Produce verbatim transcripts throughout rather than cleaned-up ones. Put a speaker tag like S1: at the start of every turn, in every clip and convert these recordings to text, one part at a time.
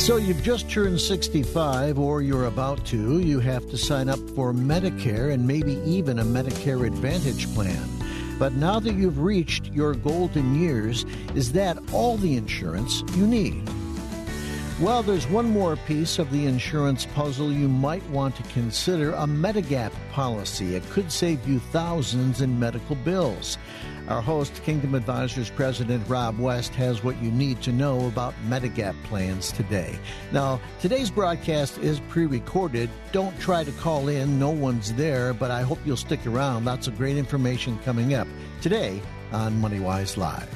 S1: So you've just turned sixty-five or you're about to. You have to sign up for Medicare and maybe even a Medicare Advantage plan. But now that you've reached your golden years, is that all the insurance you need? Well, there's one more piece of the insurance puzzle you might want to consider, a Medigap policy. It could save you thousands in medical bills. Our host, Kingdom Advisors President Rob West, has what you need to know about Medigap plans today. Now, today's broadcast is pre-recorded. Don't try to call in. No one's there, but I hope you'll stick around. Lots of great information coming up today on MoneyWise Live.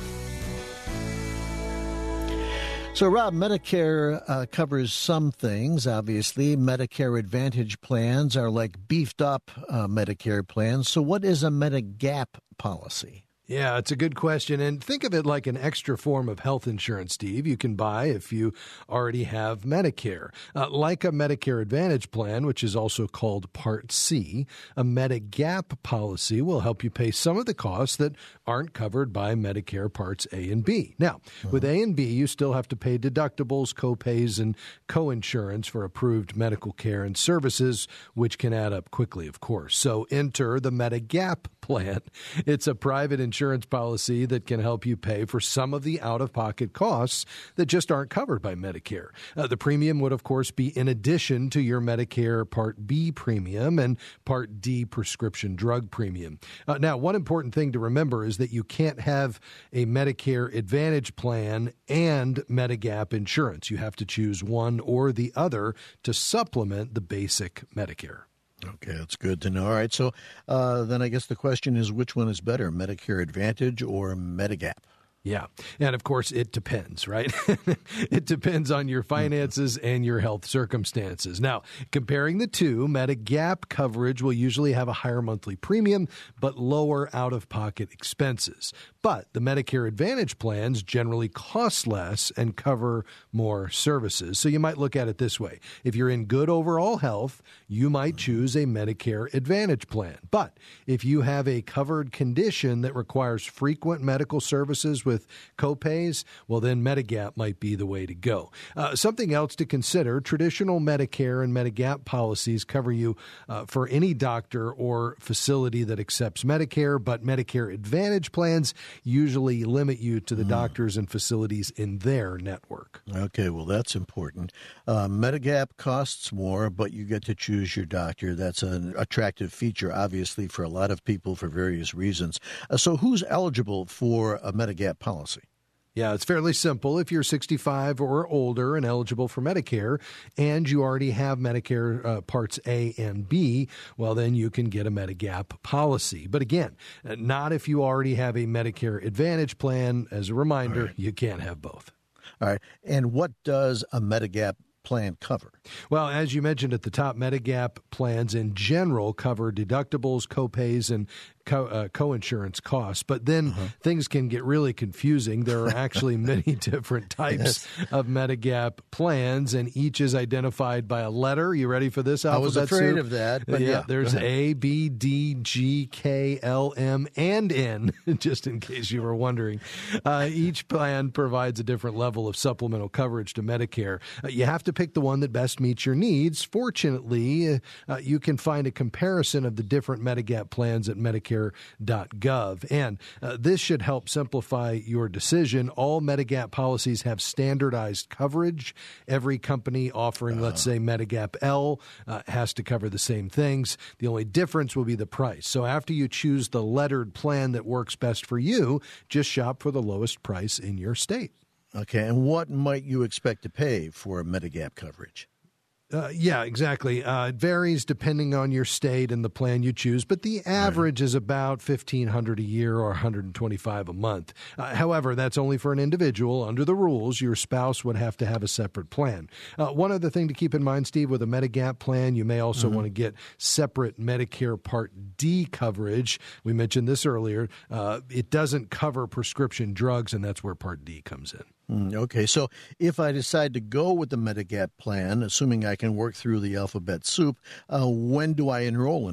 S1: So, Rob, Medicare uh, covers some things, obviously. Medicare Advantage plans are like beefed-up uh, Medicare plans. So what is a Medigap policy?
S2: Yeah, it's a good question. And think of it like an extra form of health insurance, Steve, you can buy if you already have Medicare. Uh, like a Medicare Advantage plan, which is also called Part C, a Medigap policy will help you pay some of the costs that aren't covered by Medicare Parts A and B. Now, uh-huh. with A and B, you still have to pay deductibles, co-pays, and co-insurance for approved medical care and services, which can add up quickly, of course. So enter the Medigap plan. It's a private insurance policy that can help you pay for some of the out-of-pocket costs that just aren't covered by Medicare. Uh, the premium would, of course, be in addition to your Medicare Part B premium and Part D prescription drug premium. Uh, now, one important thing to remember is that you can't have a Medicare Advantage plan and Medigap insurance. You have to choose one or the other to supplement the basic Medicare.
S1: Okay, that's good to know. All right, so uh, then I guess the question is, which one is better, Medicare Advantage or Medigap?
S2: Yeah. And of course, it depends, right? It depends on your finances and your health circumstances. Now, comparing the two, Medigap coverage will usually have a higher monthly premium, but lower out-of-pocket expenses. But the Medicare Advantage plans generally cost less and cover more services. So you might look at it this way. If you're in good overall health, you might choose a Medicare Advantage plan. But if you have a covered condition that requires frequent medical services with with copays, well, then Medigap might be the way to go. Uh, something else to consider, traditional Medicare and Medigap policies cover you uh, for any doctor or facility that accepts Medicare, but Medicare Advantage plans usually limit you to the mm. doctors and facilities in their network.
S1: Okay, well, that's important. Uh, Medigap costs more, but you get to choose your doctor. That's an attractive feature, obviously, for a lot of people for various reasons. Uh, so who's eligible for a Medigap policy?
S2: Yeah, it's fairly simple. If you're sixty-five or older and eligible for Medicare and you already have Medicare uh, Parts A and B, well, then you can get a Medigap policy. But again, not if you already have a Medicare Advantage plan. As a reminder, right. You can't have both.
S1: All right. And what does a Medigap plan cover?
S2: Well, as you mentioned at the top, Medigap plans in general cover deductibles, copays, and co- uh, co-insurance costs. But then uh-huh. things can get really confusing. There are actually many different types yes. of Medigap plans, and each is identified by a letter. You ready for this alphabet
S1: I was afraid
S2: soup?
S1: of that. But
S2: yeah,
S1: yeah,
S2: there's A, B, D, G, K, L, M, and N, just in case you were wondering. Uh, each plan provides a different level of supplemental coverage to Medicare. Uh, you have to pick the one that best meets your needs. Fortunately, uh, you can find a comparison of the different Medigap plans at Medicare dot gov. And uh, this should help simplify your decision. All Medigap policies have standardized coverage. Every company offering, uh-huh. let's say, Medigap L uh, has to cover the same things. The only difference will be the price. So after you choose the lettered plan that works best for you, just shop for the lowest price in your state.
S1: Okay, and what might you expect to pay for Medigap coverage?
S2: Uh, yeah, exactly. Uh, it varies depending on your state and the plan you choose, but the average right. is about fifteen hundred dollars a year or one hundred twenty-five dollars a month. Uh, however, that's only for an individual. Under the rules, your spouse would have to have a separate plan. Uh, one other thing to keep in mind, Steve, with a Medigap plan, you may also mm-hmm. want to get separate Medicare Part D coverage. We mentioned this earlier. Uh, it doesn't cover prescription drugs, and that's where Part D comes in.
S1: Okay, so if I decide to go with the Medigap plan, assuming I can work through the alphabet soup, uh, when do I enroll in one?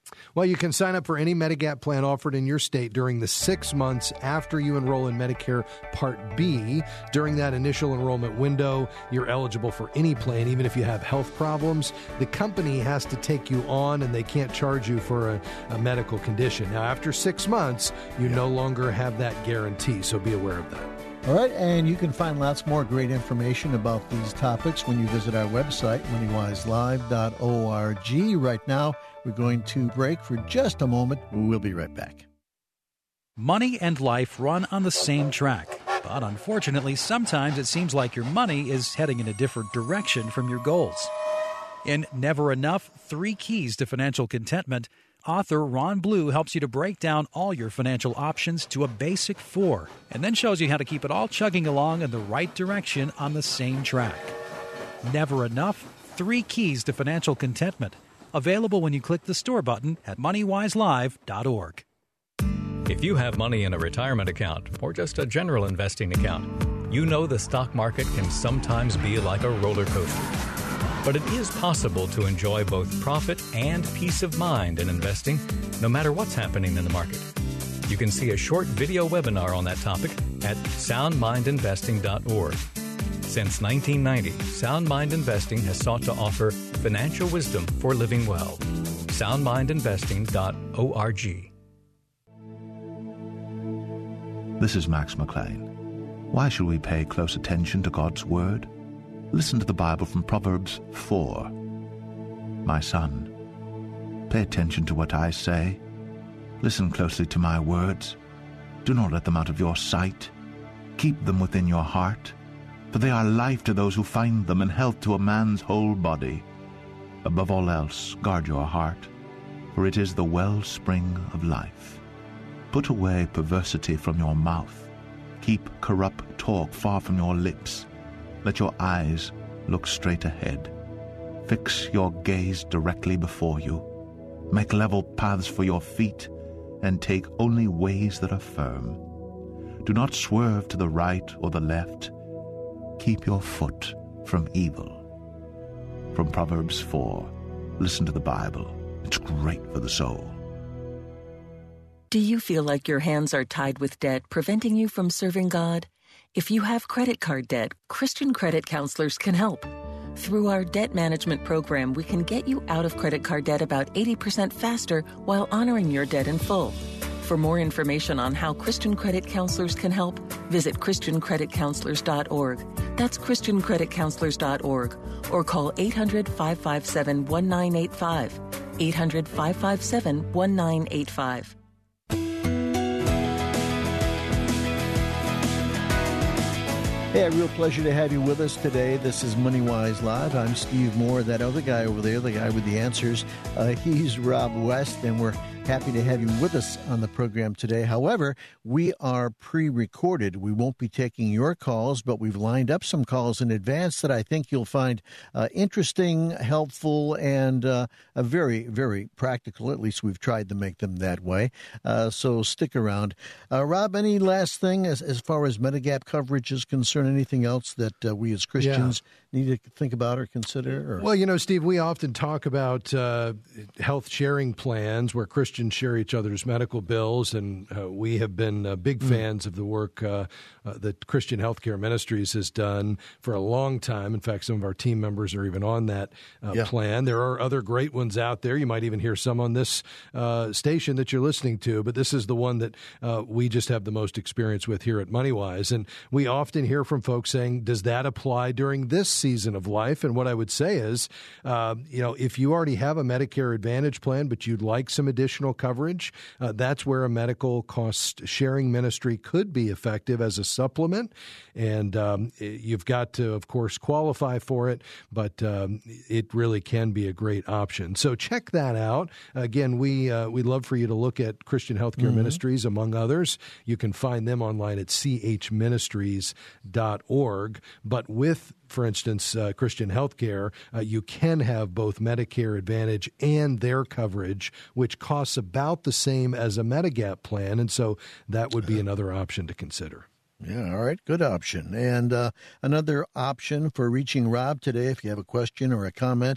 S2: Well, you can sign up for any Medigap plan offered in your state during the six months after you enroll in Medicare Part B. During that initial enrollment window, you're eligible for any plan, even if you have health problems. The company has to take you on, and they can't charge you for a, a medical condition. Now, after six months, you no longer have that guarantee, so be aware of that.
S1: All right, and you can find lots more great information about these topics when you visit our website, money wise live dot org. Right now, we're going to break for just a moment. We'll be right back.
S3: Money and life run on the same track, but unfortunately, sometimes it seems like your money is heading in a different direction from your goals. In Never Enough, Three Keys to Financial Contentment, author Ron Blue helps you to break down all your financial options to a basic four, and then shows you how to keep it all chugging along in the right direction on the same track. Never Enough, Three Keys to Financial Contentment. Available when you click the store button at money wise live dot org.
S4: If you have money in a retirement account or just a general investing account, you know the stock market can sometimes be like a roller coaster. But it is possible to enjoy both profit and peace of mind in investing, no matter what's happening in the market. You can see a short video webinar on that topic at sound mind investing dot org. Since nineteen ninety, Sound Mind Investing has sought to offer financial wisdom for living well. sound mind investing dot org.
S5: This is Max McLean. Why should we pay close attention to God's Word? Listen to the Bible from Proverbs four. My son, pay attention to what I say. Listen closely to my words. Do not let them out of your sight. Keep them within your heart, for they are life to those who find them and health to a man's whole body. Above all else, guard your heart, for it is the wellspring of life. Put away perversity from your mouth. Keep corrupt talk far from your lips. Let your eyes look straight ahead. Fix your gaze directly before you. Make level paths for your feet, and take only ways that are firm. Do not swerve to the right or the left. Keep your foot from evil. From Proverbs four, listen to the Bible. It's great for the soul.
S6: Do you feel like your hands are tied with debt, preventing you from serving God? If you have credit card debt, Christian Credit Counselors can help. Through our debt management program, we can get you out of credit card debt about eighty percent faster while honoring your debt in full. For more information on how Christian Credit Counselors can help, visit christian credit counselors dot org. That's christian credit counselors dot org. Or call eight hundred, five five seven, one nine eight five. eight hundred, five five seven, one nine eight five.
S1: Hey, a real pleasure to have you with us today. This is MoneyWise Live. I'm Steve Moore. That other guy over there, the guy with the answers, uh, he's Rob West, and we're happy to have you with us on the program today. However, we are pre-recorded. We won't be taking your calls, but we've lined up some calls in advance that I think you'll find uh, interesting, helpful, and uh, a very, very practical. At least we've tried to make them that way. Uh, so stick around. Uh, Rob, any last thing as, as far as Medigap coverage is concerned? Anything else that uh, we as Christians yeah. need to think about or consider? Or?
S2: Well, you know, Steve, we often talk about uh, health sharing plans where Christians share each other's medical bills, and uh, we have been uh, big mm. fans of the work uh, uh, that Christian Healthcare Ministries has done for a long time. In fact, some of our team members are even on that uh, yeah. plan. There are other great ones out there. You might even hear some on this uh, station that you're listening to, but this is the one that uh, we just have the most experience with here at MoneyWise. And we often hear from folks saying, does that apply during this season of life? And what I would say is, uh, you know, if you already have a Medicare Advantage plan, but you'd like some additional coverage, uh, that's where a medical cost sharing ministry could be effective as a supplement. And um, you've got to, of course, qualify for it, but um, it really can be a great option. So check that out. Again, we, uh, we'd love for you to look at Christian Healthcare mm-hmm. Ministries, among others. You can find them online at c h ministries dot org. But with, for instance, uh, Christian Healthcare, uh, you can have both Medicare Advantage and their coverage, which costs about the same as a Medigap plan. And so that would be another option to consider.
S1: Yeah, all right, good option. And uh, another option for reaching Rob today, if you have a question or a comment,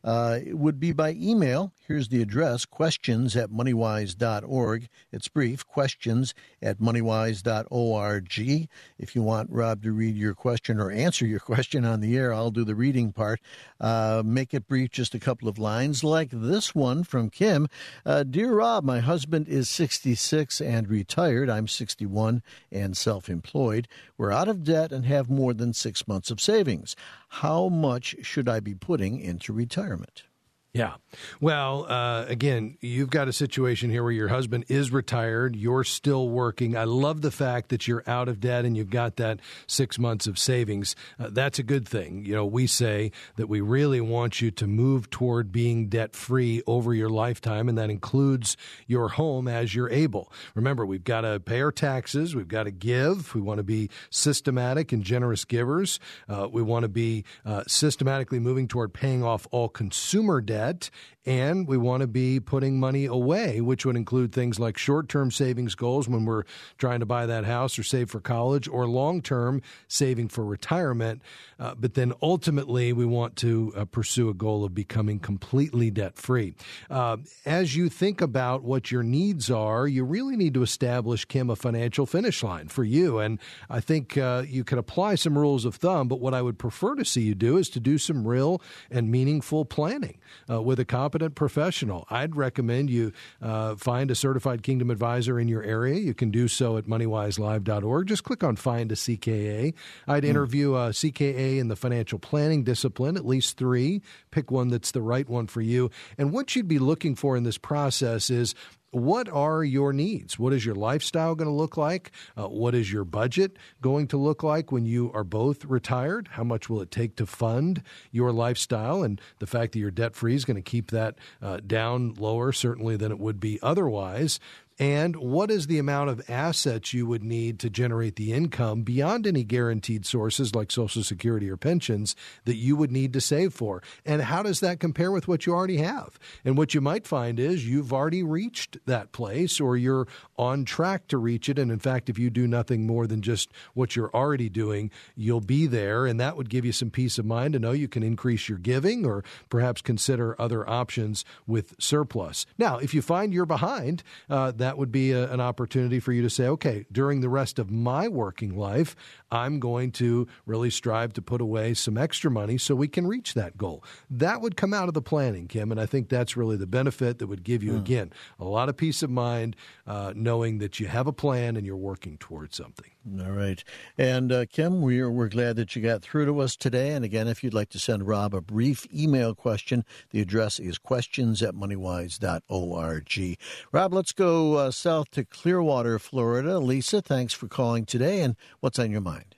S1: Uh, it would be by email. Here's the address, questions at moneywise dot org. It's brief, questions at moneywise dot org. If you want Rob to read your question or answer your question on the air, I'll do the reading part. Uh, make it brief, just a couple of lines, like this one from Kim. Uh, Dear Rob, my husband is sixty-six and retired. I'm sixty-one and self-employed. We're out of debt and have more than six months of savings. How much should I be putting into retirement?
S2: Yeah. Well, uh, again, you've got a situation here where your husband is retired. You're still working. I love the fact that you're out of debt and you've got that six months of savings. Uh, that's a good thing. You know, we say that we really want you to move toward being debt-free over your lifetime, and that includes your home as you're able. Remember, we've got to pay our taxes. We've got to give. We want to be systematic and generous givers. Uh, we want to be uh, systematically moving toward paying off all consumer debt. And we want to be putting money away, which would include things like short-term savings goals when we're trying to buy that house or save for college, or long-term saving for retirement. Uh, but then ultimately, we want to uh, pursue a goal of becoming completely debt-free. Uh, as you think about what your needs are, you really need to establish, Kim, a financial finish line for you. And I think uh, you could apply some rules of thumb, but what I would prefer to see you do is to do some real and meaningful planning. Uh, with a competent professional. I'd recommend you uh, find a certified Kingdom advisor in your area. You can do so at moneywise live dot org. Just click on Find a C K A. I'd mm. interview a C K A in the financial planning discipline, at least three. Pick one that's the right one for you. And what you'd be looking for in this process is, what are your needs? What is your lifestyle going to look like? Uh, what is your budget going to look like when you are both retired? How much will it take to fund your lifestyle? And the fact that you're debt-free is going to keep that uh, down lower, certainly, than it would be otherwise. And what is the amount of assets you would need to generate the income beyond any guaranteed sources like Social Security or pensions that you would need to save for? And how does that compare with what you already have? And what you might find is you've already reached that place, or you're on track to reach it. And in fact, if you do nothing more than just what you're already doing, you'll be there. And that would give you some peace of mind to know you can increase your giving or perhaps consider other options with surplus. Now, if you find you're behind, uh, that would be a, an opportunity for you to say, okay, during the rest of my working life, I'm going to really strive to put away some extra money so we can reach that goal. That would come out of the planning, Kim, and I think that's really the benefit that would give you, mm. again, a lot of peace of mind uh, knowing that you have a plan and you're working towards something.
S1: All right. And, uh, Kim, we're, we're glad that you got through to us today. And, again, if you'd like to send Rob a brief email question, the address is questions at moneywise dot org. Rob, let's go uh, south to Clearwater, Florida. Lisa, thanks for calling today. And what's on your mind?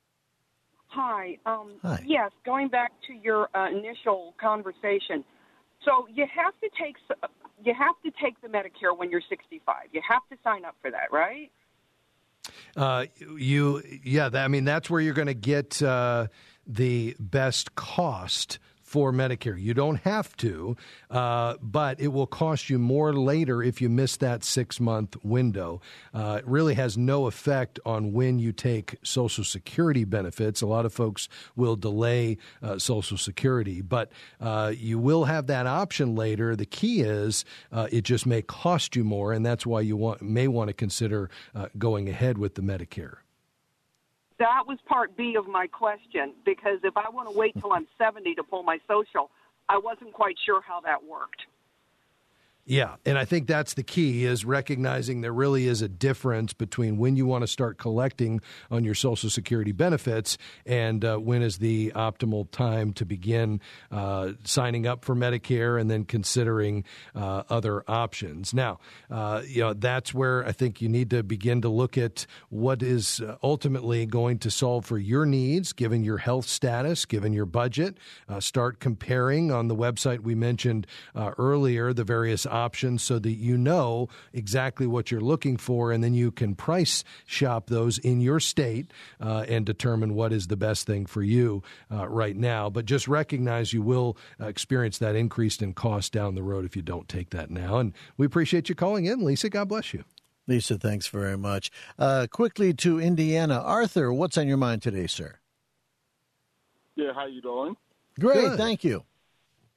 S7: Hi. Um,
S1: Hi.
S7: Yes, going back to your uh, initial conversation. So you have to take you have to take the Medicare when you're sixty-five. You have to sign up for that, right?
S2: Uh, you, yeah, that, I mean, that's where you're going to get uh, the best cost for Medicare. You don't have to, uh, but it will cost you more later if you miss that six-month window. Uh, it really has no effect on when you take Social Security benefits. A lot of folks will delay uh, Social Security, but uh, you will have that option later. The key is uh, it just may cost you more, and that's why you want, may want to consider uh, going ahead with the Medicare.
S7: That was part B of my question, because if I want to wait till I'm seventy to pull my social, I wasn't quite sure how that worked.
S2: Yeah, and I think that's the key, is recognizing there really is a difference between when you want to start collecting on your Social Security benefits and uh, when is the optimal time to begin uh, signing up for Medicare and then considering uh, other options. Now, uh, you know, that's where I think you need to begin to look at what is ultimately going to solve for your needs, given your health status, given your budget. Uh, start comparing on the website we mentioned uh, earlier, the various options. options so that you know exactly what you're looking for, and then you can price shop those in your state uh, and determine what is the best thing for you uh, right now. But just recognize you will uh, experience that increase in cost down the road if you don't take that now. And we appreciate you calling in, Lisa. God bless you.
S1: Lisa, thanks very much. Uh, quickly to Indiana. Arthur, what's on your mind today, sir?
S8: Yeah, how you doing?
S1: Great,
S2: Good.
S1: Thank you.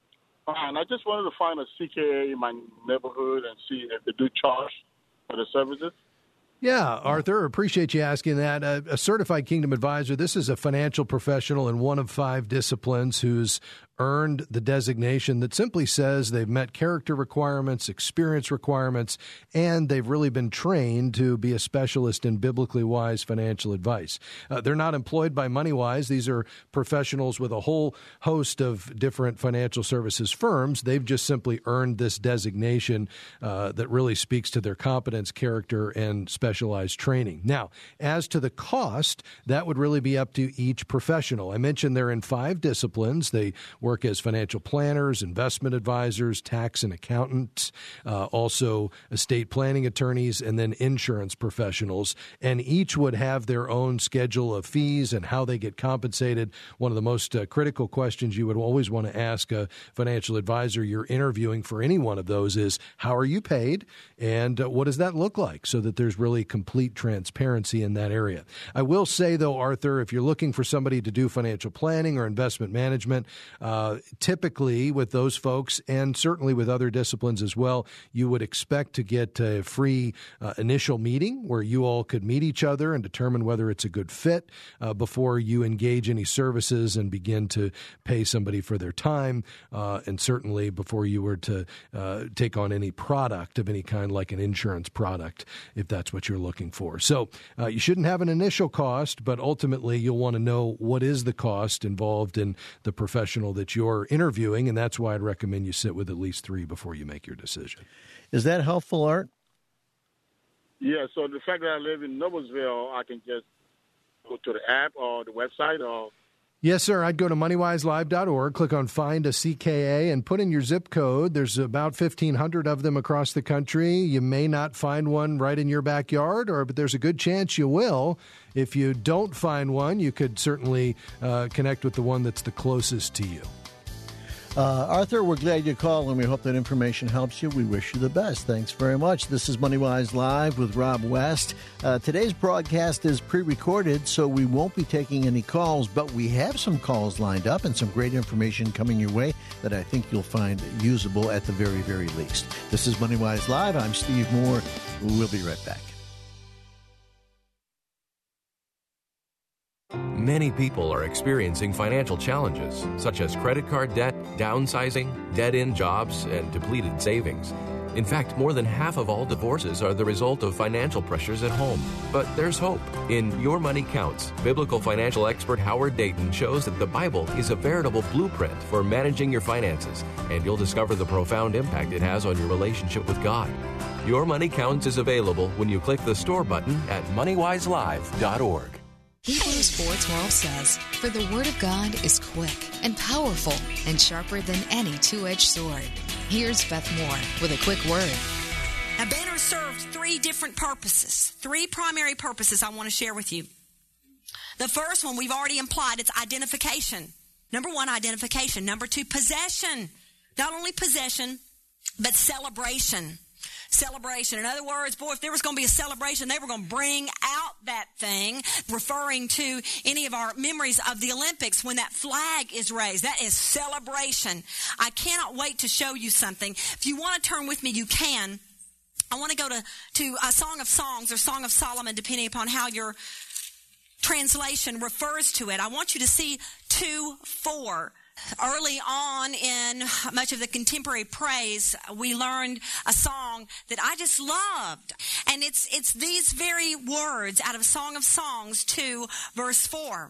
S8: Fine. I just wanted to find a C K A in my neighborhood and see if they do charge for the services.
S2: Yeah, Arthur, appreciate you asking that. A, a certified Kingdom Advisor, this is a financial professional in one of five disciplines who's earned the designation that simply says they've met character requirements, experience requirements, and they've really been trained to be a specialist in biblically wise financial advice. Uh, they're not employed by MoneyWise. These are professionals with a whole host of different financial services firms. They've just simply earned this designation uh, that really speaks to their competence, character, and specialized training. Now, as to the cost, that would really be up to each professional. I mentioned they're in five disciplines. They work as financial planners, investment advisors, tax and accountants, uh, also estate planning attorneys, and then insurance professionals. And each would have their own schedule of fees and how they get compensated. One of the most uh, critical questions you would always want to ask a financial advisor you're interviewing for any one of those is, how are you paid? And uh, what does that look like? So that there's really complete transparency in that area. I will say, though, Arthur, if you're looking for somebody to do financial planning or investment management, uh, typically with those folks, and certainly with other disciplines as well, you would expect to get a free uh, initial meeting where you all could meet each other and determine whether it's a good fit uh, before you engage any services and begin to pay somebody for their time, uh, and certainly before you were to uh, take on any product of any kind, like an insurance product, if that's what you're looking for. So uh, you shouldn't have an initial cost, but ultimately you'll want to know what is the cost involved in the professional that you're interviewing, and that's why I'd recommend you sit with at least three before you make your decision.
S1: Is that helpful, Art?
S8: Yeah, so the fact that I live in Noblesville, I can just go to the app or the website or...
S2: Yes, sir. I'd go to money wise live dot org, click on Find a C K A, and put in your zip code. There's about fifteen hundred of them across the country. You may not find one right in your backyard, or but there's a good chance you will. If you don't find one, you could certainly uh, connect with the one that's the closest to you.
S1: Uh, Arthur, we're glad you called, and we hope that information helps you. We wish you the best. Thanks very much. This is MoneyWise Live with Rob West. Uh, today's broadcast is pre-recorded, so we won't be taking any calls, but we have some calls lined up and some great information coming your way that I think you'll find usable at the very, very least. This is MoneyWise Live. I'm Steve Moore. We'll be right back.
S9: Many people are experiencing financial challenges, such as credit card debt, downsizing, dead-end jobs, and depleted savings. In fact, more than half of all divorces are the result of financial pressures at home. But there's hope. In Your Money Counts, biblical financial expert Howard Dayton shows that the Bible is a veritable blueprint for managing your finances, and you'll discover the profound impact it has on your relationship with God. Your Money Counts is available when you click the store button at money wise live dot org.
S10: Hebrews four twelve says, "For the word of God is quick and powerful and sharper than any two-edged sword." Here's Beth Moore with a quick word.
S11: Now, Banner served three different purposes, three primary purposes I want to share with you. The first one we've already implied, it's identification. Number one, identification. Number two, possession. Not only possession, but celebration. Celebration. In other words, boy, if there was going to be a celebration, they were going to bring out that thing, referring to any of our memories of the Olympics when that flag is raised. That is celebration. I cannot wait to show you something. If you want to turn with me, you can. I want to go to, to a Song of Songs or Song of Solomon, depending upon how your translation refers to it. I want you to see two four. Early on in much of the contemporary praise, we learned a song that I just loved. And it's it's these very words out of Song of Songs two, verse four.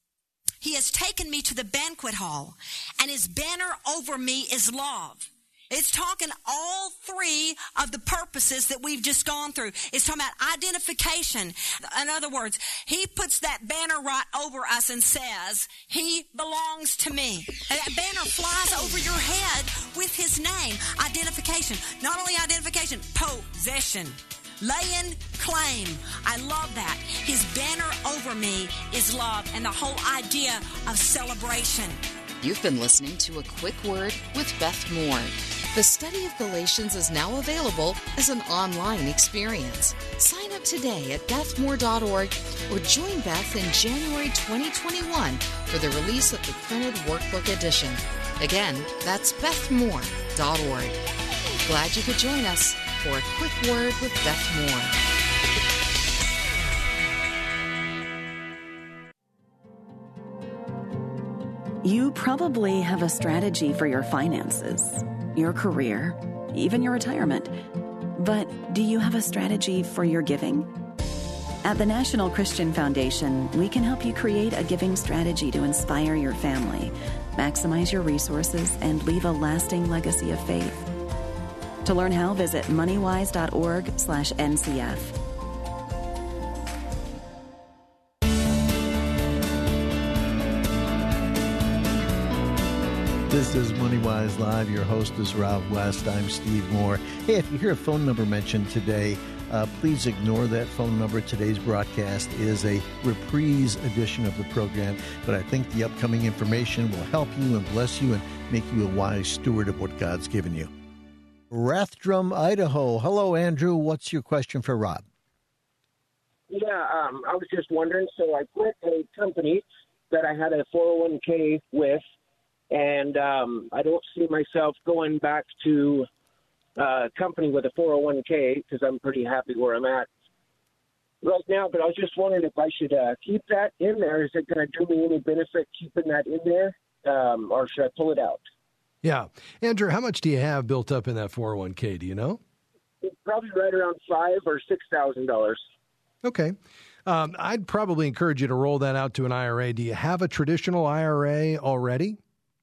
S11: He has taken me to the banquet hall, and his banner over me is love. It's talking all three of the purposes that we've just gone through. It's talking about identification. In other words, he puts that banner right over us and says, he belongs to me. And that banner flies over your head with his name. Identification. Not only identification, possession. Laying claim. I love that. His banner over me is love, and the whole idea of celebration.
S10: You've been listening to A Quick Word with Beth Moore. The study of Galatians is now available as an online experience. Sign up today at beth moore dot org or join Beth in January twenty twenty-one for the release of the printed workbook edition. Again, that's beth moore dot org. Glad you could join us for a quick word with Beth Moore.
S12: You probably have a strategy for your finances, your career, even your retirement. But do you have a strategy for your giving? At the National Christian Foundation, we can help you create a giving strategy to inspire your family, maximize your resources, and leave a lasting legacy of faith. To learn how, visit moneywise dot org slash N C F.
S1: This is MoneyWise Live. Your host is Rob West. I'm Steve Moore. Hey, if you hear a phone number mentioned today, uh, please ignore that phone number. Today's broadcast is a reprise edition of the program, but I think the upcoming information will help you and bless you and make you a wise steward of what God's given you. Rathdrum, Idaho. Hello, Andrew. What's your question for Rob?
S13: Yeah, um, I was just wondering. So I quit a company that I had a four oh one k with, and um, I don't see myself going back to uh, a company with a four oh one k because I'm pretty happy where I'm at right now. But I was just wondering if I should uh, keep that in there. Is it going to do me any benefit keeping that in there, um, or should I pull it out?
S2: Yeah. Andrew, how much do you have built up in that four oh one k? Do you know?
S13: It's probably right around five or six thousand dollars.
S2: Okay. Um, I'd probably encourage you to roll that out to an I R A. Do you have a traditional I R A already?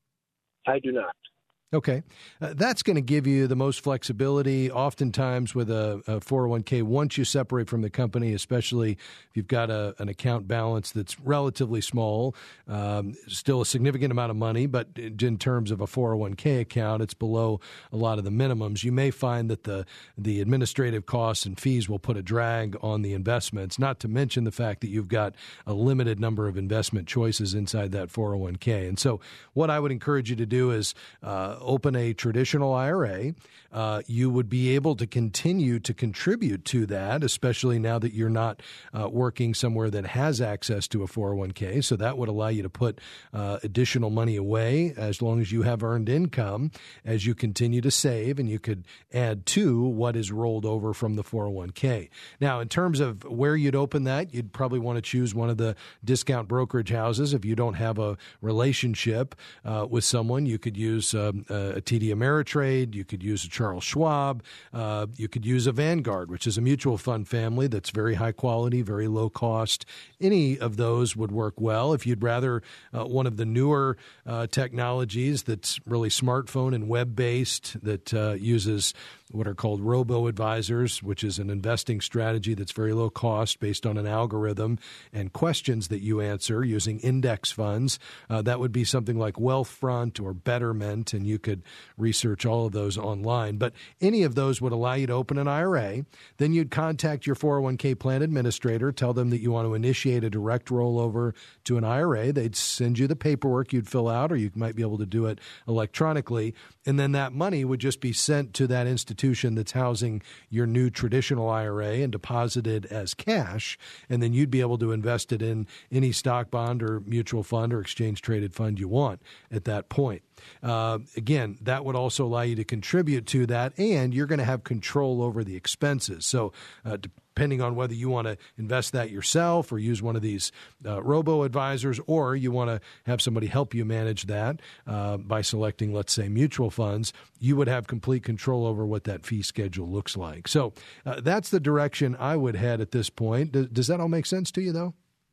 S13: I do not.
S2: Okay. Uh, that's going to give you the most flexibility oftentimes with a, a four oh one k once you separate from the company, especially if you've got a, an account balance that's relatively small, um, still a significant amount of money, but in terms of a four oh one k account, it's below a lot of the minimums. You may find that the, the administrative costs and fees will put a drag on the investments, not to mention the fact that you've got a limited number of investment choices inside that four oh one k. And so what I would encourage you to do is uh, open a traditional I R A. Uh, you would be able to continue to contribute to that, especially now that you're not uh, working somewhere that has access to a four oh one k. So that would allow you to put uh, additional money away as long as you have earned income as you continue to save, and you could add to what is rolled over from the four oh one k. Now, in terms of where you'd open that, you'd probably want to choose one of the discount brokerage houses. If you don't have a relationship uh, with someone, you could use um, a T D Ameritrade, you could use a Charles Schwab, uh, you could use a Vanguard, which is a mutual fund family that's very high quality, very low cost. Any of those would work well. If you'd rather uh, one of the newer uh, technologies that's really smartphone and web-based that uh, uses what are called robo-advisors, which is an investing strategy that's very low cost based on an algorithm and questions that you answer using index funds. Uh, that would be something like Wealthfront or Betterment, and you could research all of those online. But any of those would allow you to open an I R A. Then you'd contact your four oh one k plan administrator, tell them that you want to initiate a direct rollover to an I R A. They'd send you the paperwork you'd fill out, or you might be able to do it electronically. And then that money would just be sent to that institution that's housing your new traditional I R A and deposited as cash. And then you'd be able to invest it in any stock, bond, or mutual fund or exchange-traded fund you want at that point. Uh, again, that would also allow you to contribute to that, and you're going to have control over the expenses. So uh, depending on whether you want to invest that yourself or use one of these uh, robo-advisors, or you want to have somebody help you manage that uh, by selecting, let's say, mutual funds, you would have complete control over what that fee schedule looks like. So uh, that's the direction I would head at this point. Does, does that all make sense to you, though?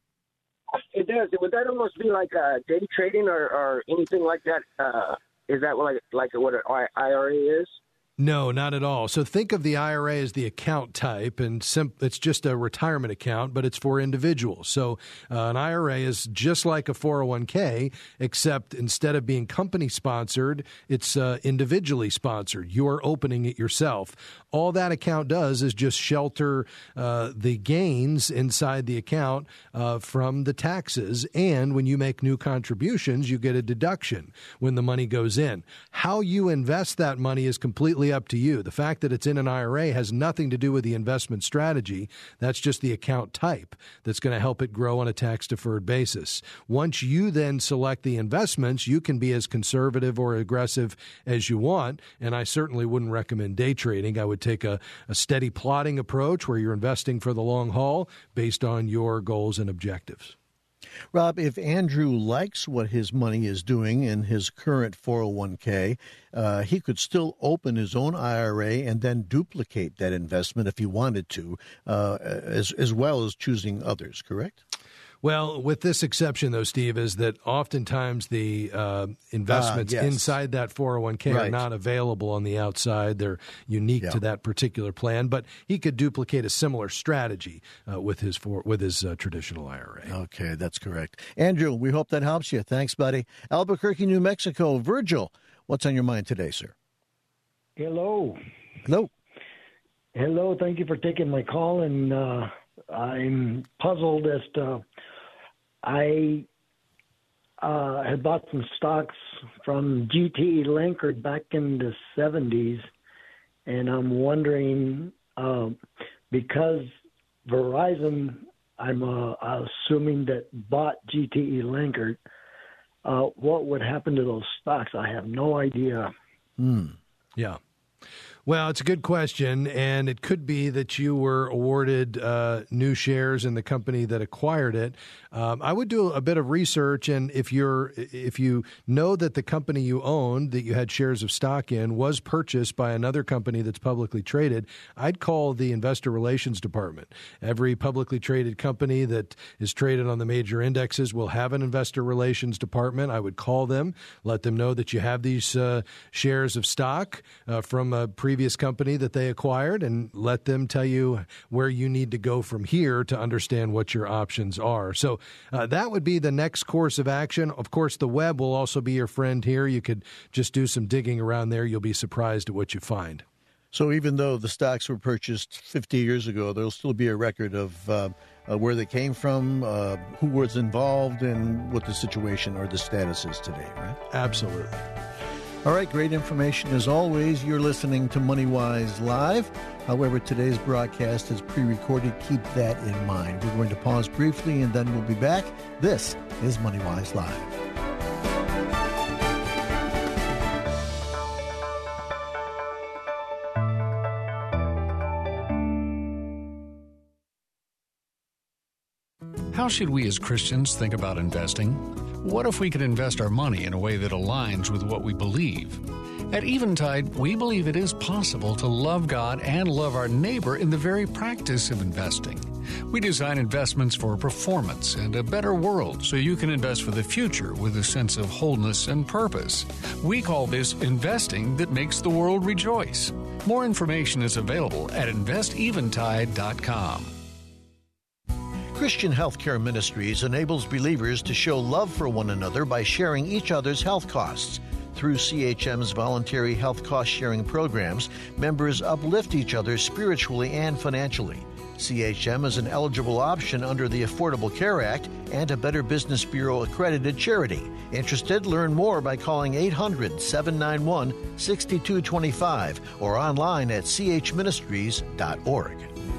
S13: It does. Would that almost be like uh, day trading or, or anything like that? Uh, is that like like what an I R A is?
S2: No, not at all. So think of the I R A as the account type, and sim- it's just a retirement account, but it's for individuals. So uh, an I R A is just like a four oh one k, except instead of being company sponsored, it's uh, individually sponsored. You're opening it yourself. All that account does is just shelter uh, the gains inside the account uh, from the taxes, and when you make new contributions, you get a deduction when the money goes in. How you invest that money is completely completely up to you. The fact that it's in an I R A has nothing to do with the investment strategy. That's just the account type that's going to help it grow on a tax-deferred basis. Once you then select the investments, you can be as conservative or aggressive as you want, and I certainly wouldn't recommend day trading. I would take a, a steady plotting approach where you're investing for the long haul based on your goals and objectives.
S1: Rob, if Andrew likes what his money is doing in his current four oh one k, uh, he could still open his own I R A and then duplicate that investment if he wanted to, uh, as, as well as choosing others, correct?
S2: Well, with this exception, though, Steve, is that oftentimes the uh, investments
S1: uh, yes.
S2: inside that four oh one k
S1: right.
S2: are not available on the outside. They're unique
S1: yeah.
S2: to that particular plan. But he could duplicate a similar strategy uh, with his for, with his uh, traditional I R A.
S1: Okay, that's correct. Andrew, we hope that helps you. Thanks, buddy. Albuquerque, New Mexico. Virgil, what's on your mind today, sir?
S14: Hello.
S1: Hello.
S14: Hello. Thank you for taking my call. And uh, I'm puzzled as to I uh, had bought some stocks from G T E Linkard back in the seventies, and I'm wondering, uh, because Verizon, I'm uh, assuming that bought G T E Linkard, uh, what would happen to those stocks? I have no idea.
S2: Hmm. Yeah. Well, it's a good question, and it could be that you were awarded uh, new shares in the company that acquired it. Um, I would do a bit of research, and if you're if you know that the company you owned, that you had shares of stock in, was purchased by another company that's publicly traded, I'd call the investor relations department. Every publicly traded company that is traded on the major indexes will have an investor relations department. I would call them, let them know that you have these uh, shares of stock uh, from a previous previous company that they acquired, and let them tell you where you need to go from here to understand what your options are. So uh, that would be the next course of action. Of course, the web will also be your friend here. You could just do some digging around there. You'll be surprised at what you find.
S1: So even though the stocks were purchased fifty years ago, there'll still be a record of uh, uh, where they came from, uh, who was involved, and what the situation or the status is today, right?
S2: Absolutely.
S1: All right, great information as always. You're listening to MoneyWise Live. However, today's broadcast is pre-recorded. Keep that in mind. We're going to pause briefly, and then we'll be back. This is MoneyWise Live.
S15: How should we as Christians think about investing? What if we could invest our money in a way that aligns with what we believe? At Eventide, we believe it is possible to love God and love our neighbor in the very practice of investing. We design investments for performance and a better world so you can invest for the future with a sense of wholeness and purpose. We call this investing that makes the world rejoice. More information is available at invest eventide dot com.
S1: Christian Healthcare Ministries enables believers to show love for one another by sharing each other's health costs. Through C H M's voluntary health cost-sharing programs, members uplift each other spiritually and financially. C H M is an eligible option under the Affordable Care Act and a Better Business Bureau accredited charity. Interested? Learn more by calling eight hundred, seven nine one, six two two five or online at c h ministries dot org.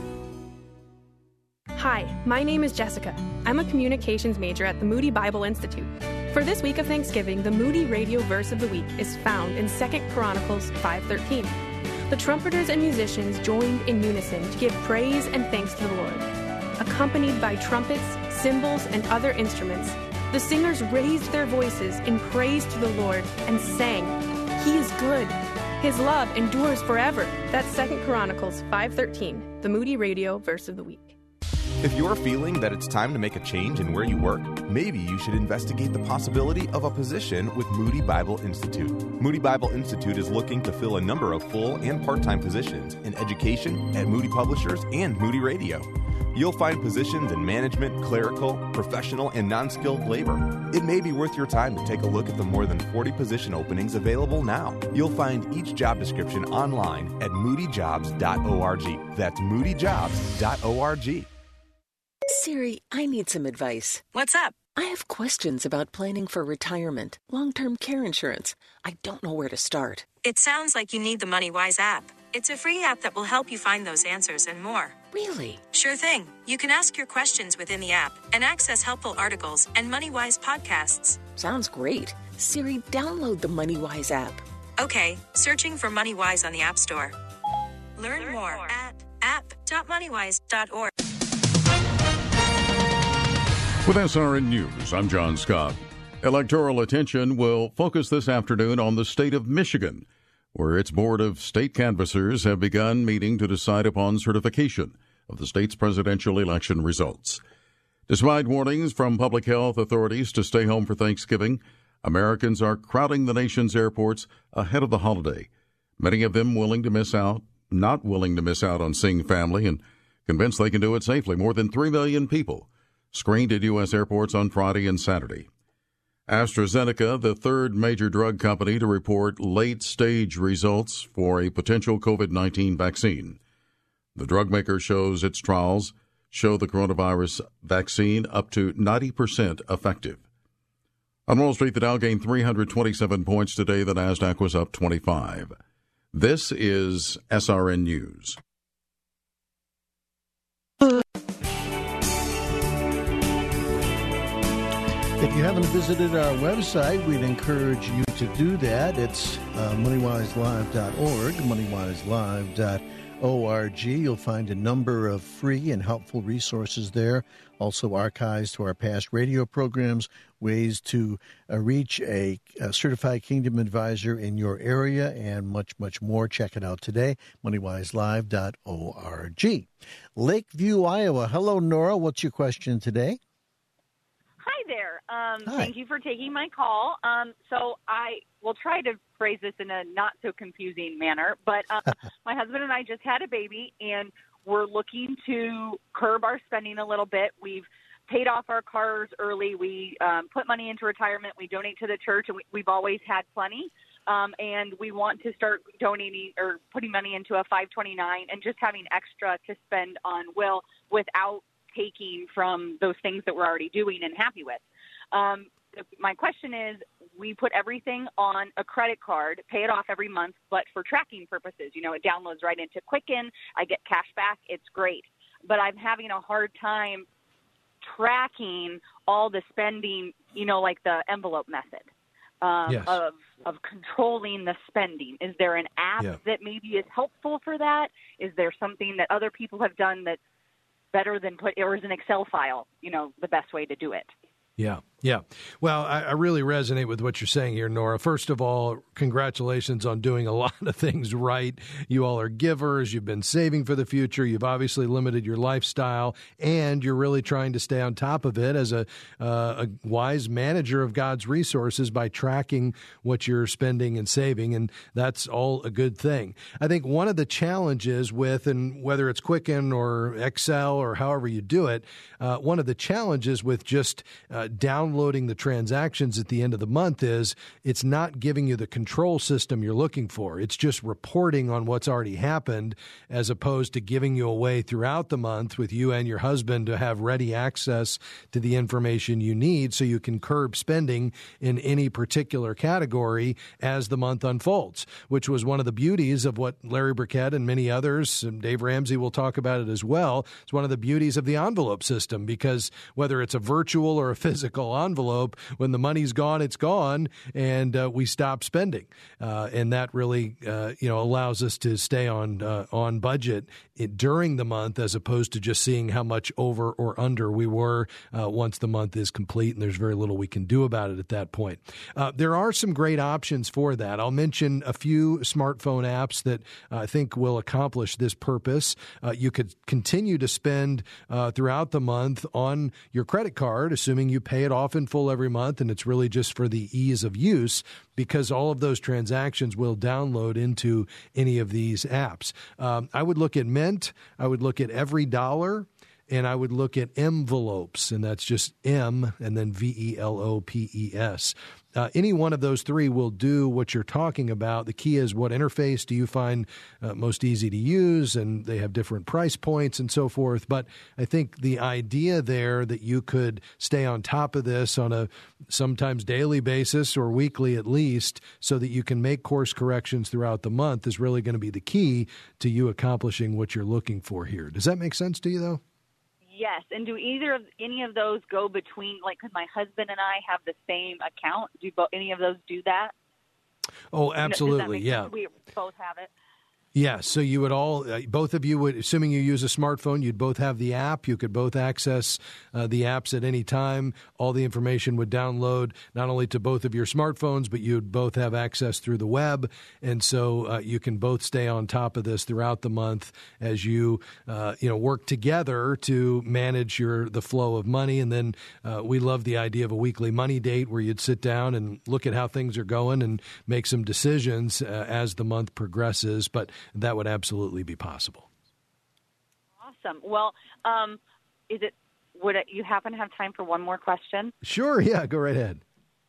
S16: Hi, my name is Jessica. I'm a communications major at the Moody Bible Institute. For this week of Thanksgiving, the Moody Radio verse of the week is found in Second Chronicles five thirteen. The trumpeters and musicians joined in unison to give praise and thanks to the Lord. Accompanied by trumpets, cymbals, and other instruments, the singers raised their voices in praise to the Lord and sang, "He is good. His love endures forever." That's Second Chronicles five thirteen, the Moody Radio verse of the week.
S17: If you're feeling that it's time to make a change in where you work, maybe you should investigate the possibility of a position with Moody Bible Institute. Moody Bible Institute is looking to fill a number of full and part-time positions in education at Moody Publishers and Moody Radio. You'll find positions in management, clerical, professional, and non-skilled labor. It may be worth your time to take a look at the more than forty position openings available now. You'll find each job description online at moody jobs dot org. That's moody jobs dot org.
S6: Siri, I need some advice.
S18: What's up?
S6: I have questions about planning for retirement, long-term care insurance. I don't know where to start.
S18: It sounds like you need the MoneyWise app. It's a free app that will help you find those answers and more.
S6: Really?
S18: Sure thing. You can ask your questions within the app and access helpful articles and MoneyWise podcasts.
S6: Sounds great. Siri, download the MoneyWise app.
S18: Okay, searching for MoneyWise on the App Store. Learn, Learn more, more at app dot moneywise dot org.
S19: With S R N News, I'm John Scott. Electoral attention will focus this afternoon on the state of Michigan, where its board of state canvassers have begun meeting to decide upon certification of the state's presidential election results. Despite warnings from public health authorities to stay home for Thanksgiving, Americans are crowding the nation's airports ahead of the holiday, many of them willing to miss out, not willing to miss out on seeing family and convinced they can do it safely. More than three million people screened at U S airports on Friday and Saturday. AstraZeneca, the third major drug company to report late-stage results for a potential COVID nineteen vaccine. The drug maker shows its trials show the coronavirus vaccine up to ninety percent effective. On Wall Street, the Dow gained three hundred twenty-seven points today. The Nasdaq was up twenty-five. This is S R N News.
S1: If you haven't visited our website, we'd encourage you to do that. It's uh, money wise live dot org, money wise live dot org. You'll find a number of free and helpful resources there. Also archives to our past radio programs, ways to uh, reach a, a certified Kingdom advisor in your area, and much, much more. Check it out today, money wise live dot org. Lakeview, Iowa. Hello, Nora. What's your question today?
S20: Hi there. Um,
S1: Hi.
S20: Thank you for taking my call. Um, so I will try to phrase this in a not so confusing manner, but um, my husband and I just had a baby, and we're looking to curb our spending a little bit. We've paid off our cars early. We um, put money into retirement. We donate to the church, and we, we've always had plenty. Um, and we want to start donating or putting money into a five twenty-nine and just having extra to spend on Will without taking from those things that we're already doing and happy with. Um, my question is, we put everything on a credit card, pay it off every month, but for tracking purposes, you know, it downloads right into Quicken. I get cash back. It's great. But I'm having a hard time tracking all the spending, you know, like the envelope method um,
S2: yes.
S20: of of controlling the spending. Is there an app
S2: yeah.
S20: that maybe is helpful for that? Is there something that other people have done that's better than put, or is an Excel file, you know, the best way to do it?
S2: Yeah, yeah. Well, I, I really resonate with what you're saying here, Nora. First of all, congratulations on doing a lot of things right. You all are givers. You've been saving for the future. You've obviously limited your lifestyle, and you're really trying to stay on top of it as a, uh, a wise manager of God's resources by tracking what you're spending and saving, and that's all a good thing. I think one of the challenges with, and whether it's Quicken or Excel or however you do it, uh, one of the challenges with just uh, downloading the transactions at the end of the month is it's not giving you the control system you're looking for. It's just reporting on what's already happened as opposed to giving you a way throughout the month with you and your husband to have ready access to the information you need so you can curb spending in any particular category as the month unfolds, which was one of the beauties of what Larry Burkett and many others, and Dave Ramsey will talk about it as well. It's one of the beauties of the envelope system, because whether it's a virtual or a physical physical envelope, when the money's gone, it's gone, and uh, we stop spending. Uh, and that really, uh, you know, allows us to stay on uh, on budget it, during the month, as opposed to just seeing how much over or under we were uh, once the month is complete, and there's very little we can do about it at that point. Uh, there are some great options for that. I'll mention a few smartphone apps that uh, I think will accomplish this purpose. Uh, you could continue to spend uh, throughout the month on your credit card, assuming you pay it off in full every month, and it's really just for the ease of use, because all of those transactions will download into any of these apps. Um, I would look at Mint. I would look at Every Dollar. And I would look at envelopes, and that's just M and then V E L O P E S. uh, any one of those three will do what you're talking about. The key is, what interface do you find uh, most easy to use? And they have different price points and so forth. But I think the idea there that you could stay on top of this on a sometimes daily basis or weekly at least, so that you can make course corrections throughout the month, is really going to be the key to you accomplishing what you're looking for here. Does that make sense to you, though?
S20: Yes, and do either of any of those go between, like, because my husband and I have the same account? Do bo- any of those do that?
S2: Oh, absolutely,
S20: Does that make
S2: yeah.
S20: sense? We both have it.
S2: Yeah, so you would all, uh, both of you would, assuming you use a smartphone, you'd both have the app. You could both access uh, the apps at any time. All the information would download not only to both of your smartphones, but you'd both have access through the web. And so uh, you can both stay on top of this throughout the month as you, uh, you know, work together to manage your the flow of money. And then uh, we love the idea of a weekly money date where you'd sit down and look at how things are going and make some decisions uh, as the month progresses. But that would absolutely be possible.
S20: Awesome. Well, um, is it? Would it, you happen to have time for one more question?
S2: Sure. Yeah. Go right ahead.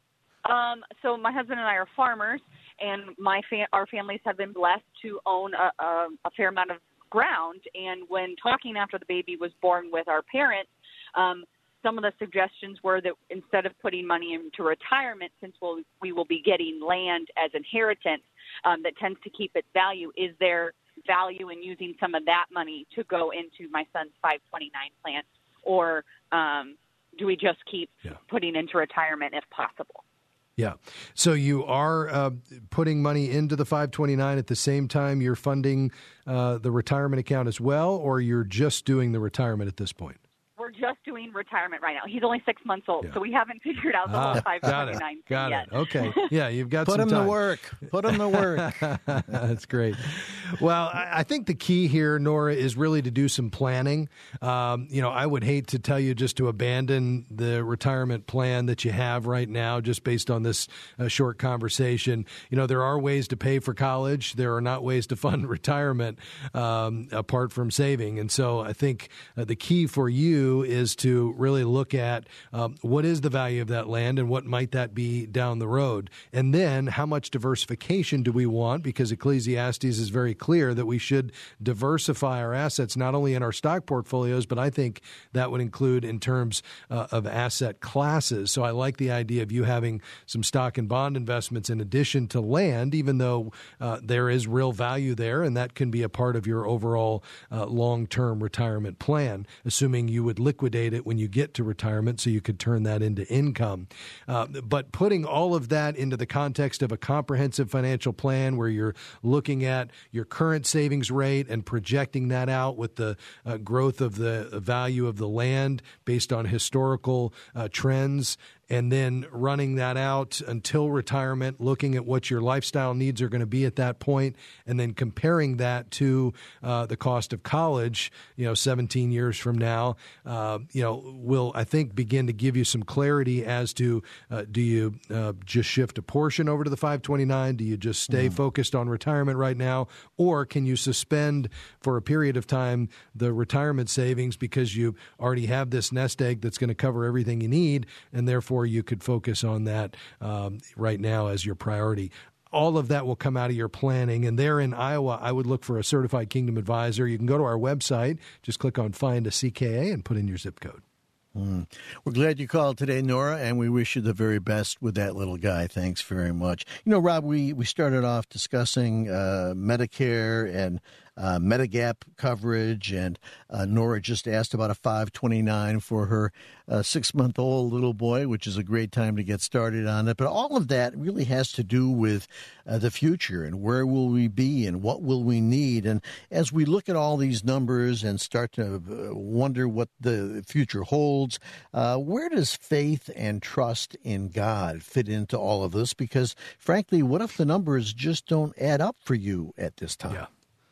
S20: Um, so my husband and I are farmers, and my fa- our families have been blessed to own a, a, a fair amount of ground. And when talking after the baby was born with our parents, um, some of the suggestions were that instead of putting money into retirement, since we'll, we will be getting land as inheritance, um, that tends to keep its value, is there value in using some of that money to go into my son's five twenty-nine plan? Or um, do we just keep yeah. putting into retirement if possible?
S2: Yeah. So you are uh, putting money into the five twenty-nine at the same time you're funding uh, the retirement account as well, or you're just doing the retirement at this point?
S20: We're just doing retirement right now. He's only six months old, yeah. so we haven't figured out the
S2: ah,
S20: whole five twenty-nine
S2: got it. Got
S20: yet.
S2: it. Okay. Yeah, you've got
S1: Put
S2: some
S1: him
S2: time.
S1: to work. Put him to work.
S2: That's great. Well, I, I think the key here, Nora, is really to do some planning. Um, you know, I would hate to tell you just to abandon the retirement plan that you have right now just based on this uh, short conversation. You know, there are ways to pay for college. There are not ways to fund retirement um, apart from saving. And so I think uh, the key for you is to really look at um, what is the value of that land and what might that be down the road. And then how much diversification do we want? Because Ecclesiastes is very clear that we should diversify our assets, not only in our stock portfolios, but I think that would include in terms uh, of asset classes. So I like the idea of you having some stock and bond investments in addition to land, even though uh, there is real value there, and that can be a part of your overall uh, long-term retirement plan, assuming you would liquidate it when you get to retirement so you could turn that into income. Uh, but putting all of that into the context of a comprehensive financial plan where you're looking at your current savings rate and projecting that out with the uh, growth of the value of the land based on historical uh, trends, and then running that out until retirement, looking at what your lifestyle needs are going to be at that point, and then comparing that to uh, the cost of college, you know, seventeen years from now, uh, you know, will, I think, begin to give you some clarity as to uh, do you uh, just shift a portion over to the five twenty-nine? Do you just stay mm. focused on retirement right now? Or can you suspend for a period of time the retirement savings because you already have this nest egg that's going to cover everything you need, and therefore you could focus on that um, right now as your priority? All of that will come out of your planning. And there in Iowa, I would look for a certified Kingdom advisor. You can go to our website, just click on Find a C K A and put in your zip code.
S1: Mm. We're glad you called today, Nora, and we wish you the very best with that little guy. Thanks very much. You know, Rob, we, we started off discussing uh, Medicare and uh, Medigap coverage, and uh, Nora just asked about a five twenty-nine for her uh, six-month-old little boy, which is a great time to get started on it. But all of that really has to do with uh, the future and where will we be and what will we need. And as we look at all these numbers and start to uh, wonder what the future holds, uh, where does faith and trust in God fit into all of this? Because, frankly, what if the numbers just don't add up for you at this time?
S2: Yeah. Yeah.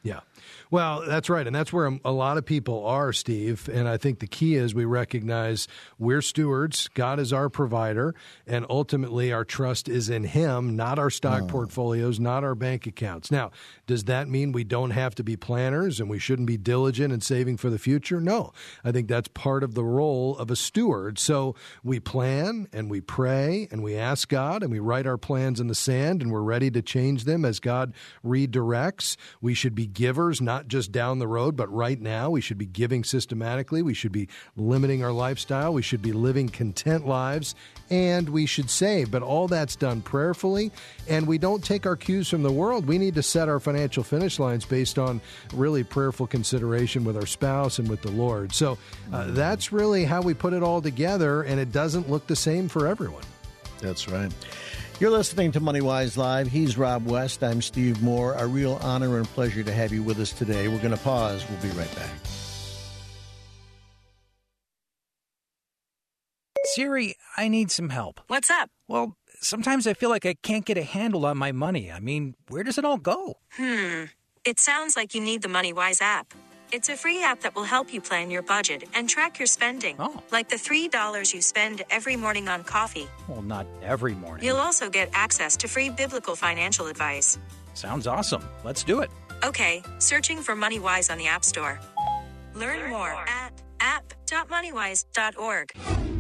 S2: Well, that's right. And that's where a lot of people are, Steve. And I think the key is we recognize we're stewards. God is our provider. And ultimately, our trust is in him, not our stock oh. portfolios, not our bank accounts. Now, does that mean we don't have to be planners and we shouldn't be diligent in saving for the future? No. I think that's part of the role of a steward. So we plan and we pray and we ask God and we write our plans in the sand and we're ready to change them as God redirects. We should be givers, not just down the road, but right now. We should be giving systematically. We should be limiting our lifestyle. We should be living content lives, and we should save. But all that's done prayerfully, and we don't take our cues from the world. We need to set our financial finish lines based on really prayerful consideration with our spouse and with the Lord. So uh, that's really how we put it all together, and it doesn't look the same for everyone.
S1: That's right. You're listening to MoneyWise Live. He's Rob West. I'm Steve Moore. A real honor and pleasure to have you with us today. We're going to pause. We'll be right back.
S21: Siri, I need some help.
S18: What's up?
S21: Well, sometimes I feel like I can't get a handle on my money. I mean, where does it all go?
S18: Hmm. It sounds like you need the MoneyWise app. It's a free app that will help you plan your budget and track your spending.
S21: Oh.
S18: Like the three dollars you spend every morning on coffee.
S21: Well, not every morning.
S18: You'll also get access to free biblical financial advice.
S21: Sounds awesome. Let's do it.
S18: Okay, searching for MoneyWise on the App Store. Learn, Learn more, more at app dot moneywise dot org.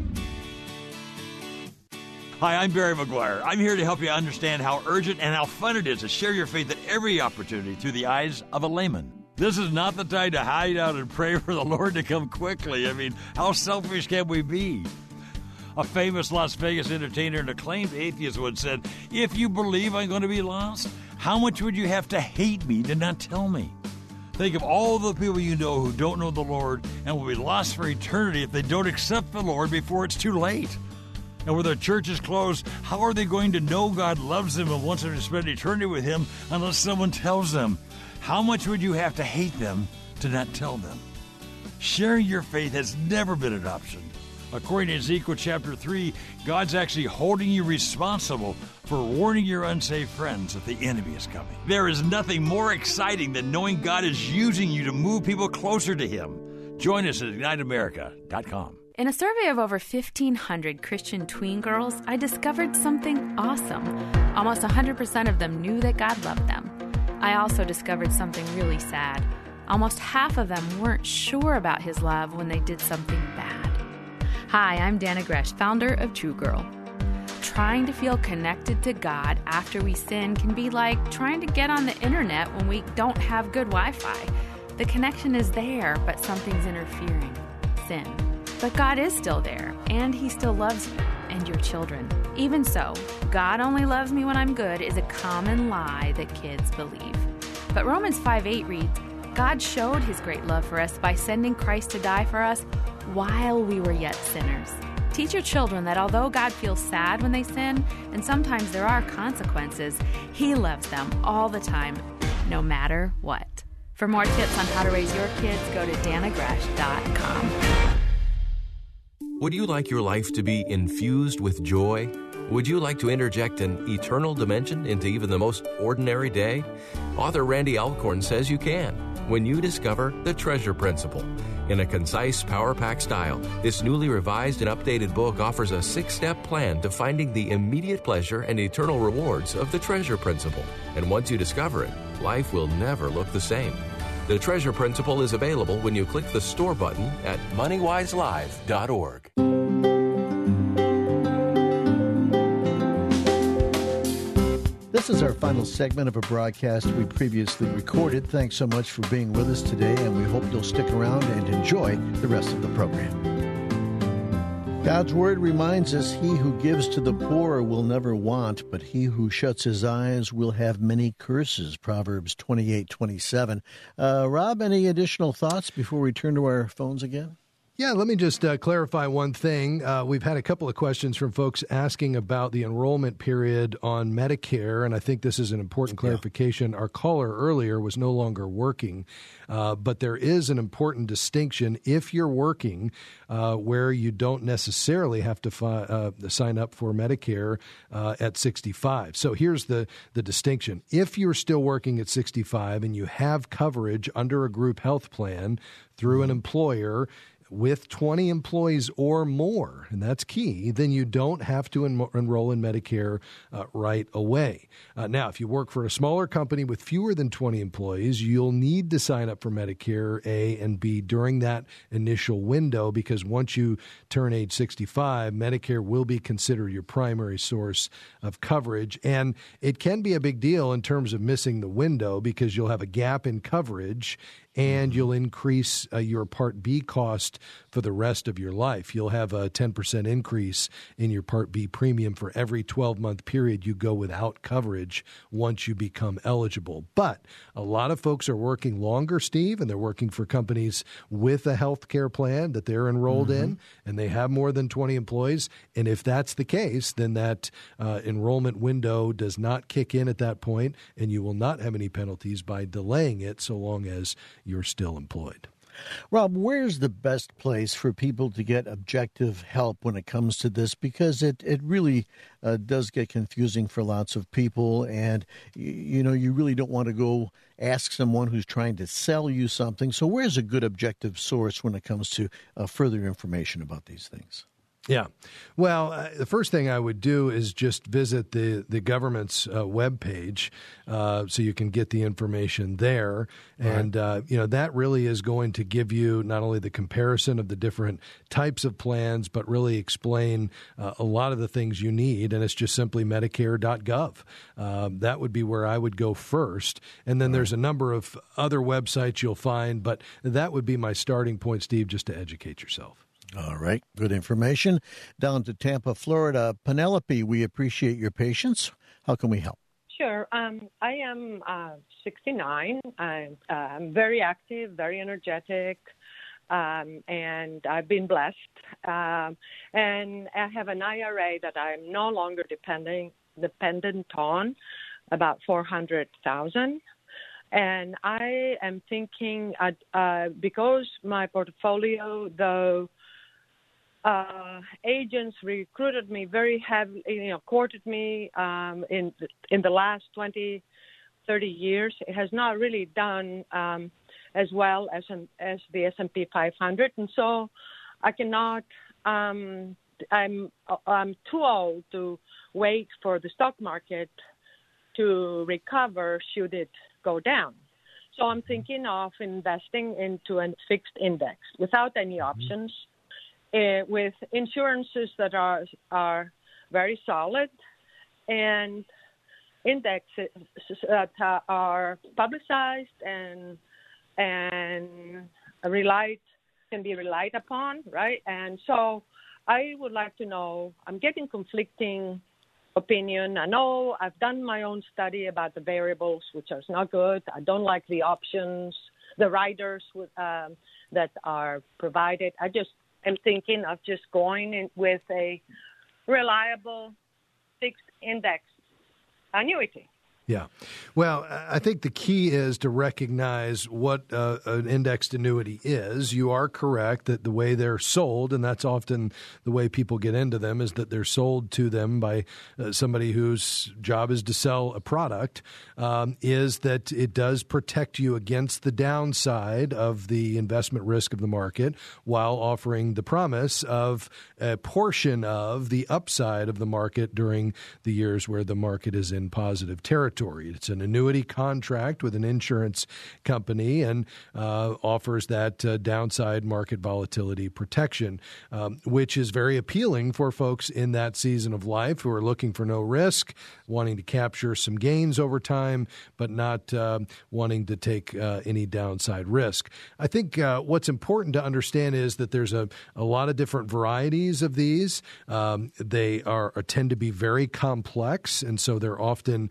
S22: Hi, I'm Barry McGuire. I'm here to help you understand how urgent and how fun it is to share your faith at every opportunity through the eyes of a layman. This is not the time to hide out and pray for the Lord to come quickly. I mean, how selfish can we be? A famous Las Vegas entertainer and acclaimed atheist once said, "If you believe I'm going to be lost, how much would you have to hate me to not tell me?" Think of all the people you know who don't know the Lord and will be lost for eternity if they don't accept the Lord before it's too late. And with their churches closed, how are they going to know God loves them and wants them to spend eternity with Him unless someone tells them? How much would you have to hate them to not tell them? Sharing your faith has never been an option. According to Ezekiel chapter three, God's actually holding you responsible for warning your unsaved friends that the enemy is coming. There is nothing more exciting than knowing God is using you to move people closer to Him. Join us at ignite america dot com.
S23: In a survey of over fifteen hundred Christian tween girls, I discovered something awesome. Almost one hundred percent of them knew that God loved them. I also discovered something really sad. Almost half of them weren't sure about His love when they did something bad. Hi, I'm Dana Gresh, founder of True Girl. Trying to feel connected to God after we sin can be like trying to get on the internet when we don't have good Wi-Fi. The connection is there, but something's interfering. Sin. But God is still there, and He still loves you and your children. Even so, God only loves me when I'm good is a common lie that kids believe. But Romans five eight reads, God showed His great love for us by sending Christ to die for us while we were yet sinners. Teach your children that although God feels sad when they sin, and sometimes there are consequences, He loves them all the time, no matter what. For more tips on how to raise your kids, go to dana gresh dot com.
S9: Would you like your life to be infused with joy? Would you like to interject an eternal dimension into even the most ordinary day? Author Randy Alcorn says you can when you discover the Treasure Principle. In a concise, power-packed style, this newly revised and updated book offers a six-step plan to finding the immediate pleasure and eternal rewards of the Treasure Principle. And once you discover it, life will never look the same. The Treasure Principle is available when you click the store button at money wise live dot org.
S1: This is our final segment of a broadcast we previously recorded. Thanks so much for being with us today, and we hope you'll stick around and enjoy the rest of the program. God's Word reminds us, he who gives to the poor will never want, but he who shuts his eyes will have many curses. Proverbs twenty-eight twenty-seven. Uh, Rob, any additional thoughts before we turn to our phones again?
S2: Yeah, let me just uh, clarify one thing. Uh, we've had a couple of questions from folks asking about the enrollment period on Medicare, and I think this is an important clarification. Yeah. Our caller earlier was no longer working, uh, but there is an important distinction if you're working uh, where you don't necessarily have to fi- uh, sign up for Medicare uh, at sixty-five. So here's the, the distinction. If you're still working at sixty-five and you have coverage under a group health plan through an employer with twenty employees or more, and that's key, then you don't have to en- enroll in Medicare uh, right away. Uh, now, if you work for a smaller company with fewer than twenty employees, you'll need to sign up for Medicare A and B during that initial window, because once you turn age sixty-five, Medicare will be considered your primary source of coverage. And it can be a big deal in terms of missing the window, because you'll have a gap in coverage and you'll increase uh, your Part B cost for the rest of your life. You'll have a ten percent increase in your Part B premium for every twelve-month period you go without coverage once you become eligible. But a lot of folks are working longer, Steve, and they're working for companies with a health care plan that they're enrolled mm-hmm. in, and they have more than twenty employees. And if that's the case, then that uh, enrollment window does not kick in at that point, and you will not have any penalties by delaying it so long as you're still employed.
S1: Rob, where's the best place for people to get objective help when it comes to this? Because it, it really uh, does get confusing for lots of people. And, you know, you really don't want to go ask someone who's trying to sell you something. So where's a good objective source when it comes to uh, further information about these things?
S2: Yeah. Well, uh, the first thing I would do is just visit the, the government's uh, webpage uh, so you can get the information there. And, right. uh, you know, that really is going to give you not only the comparison of the different types of plans, but really explain uh, a lot of the things you need. And it's just simply Medicare dot gov. Uh, that would be where I would go first. And then right. there's a number of other websites you'll find, but that would be my starting point, Steve, just to educate yourself.
S1: All right. Good information. Down to Tampa, Florida. Penelope, we appreciate your patience. How can we help?
S3: Sure. Um, I am uh, sixty-nine. I'm, uh, I'm very active, very energetic, um, and I've been blessed. Um, and I have an I R A that I'm no longer depending, dependent on, about four hundred thousand dollars. And I am thinking, uh, uh, because my portfolio, though, Uh, agents recruited me very heavily, you know, courted me um, in in the last twenty, thirty years. It has not really done um, as well as an, as the S and P five hundred, and so I cannot. Um, I'm I'm too old to wait for the stock market to recover should it go down. So I'm thinking of investing into a fixed index without any options. Uh, with insurances that are are very solid and indexes that are publicized and and relied can be relied upon, right? And so I would like to know. I'm getting conflicting opinion. I know I've done my own study about the variables, which are not good. I don't like the options, the riders with, um, that are provided. I just I'm thinking of just going in with a reliable fixed index annuity.
S2: Yeah. Well, I think the key is to recognize what uh, an indexed annuity is. You are correct that the way they're sold, and that's often the way people get into them, is that they're sold to them by uh, somebody whose job is to sell a product, um, is that it does protect you against the downside of the investment risk of the market while offering the promise of a portion of the upside of the market during the years where the market is in positive territory. It's an annuity contract with an insurance company and uh, offers that uh, downside market volatility protection, um, which is very appealing for folks in that season of life who are looking for no risk, wanting to capture some gains over time, but not uh, wanting to take uh, any downside risk. I think uh, what's important to understand is that there's a, a lot of different varieties of these. Um, they are, are tend to be very complex, and so they're often uh,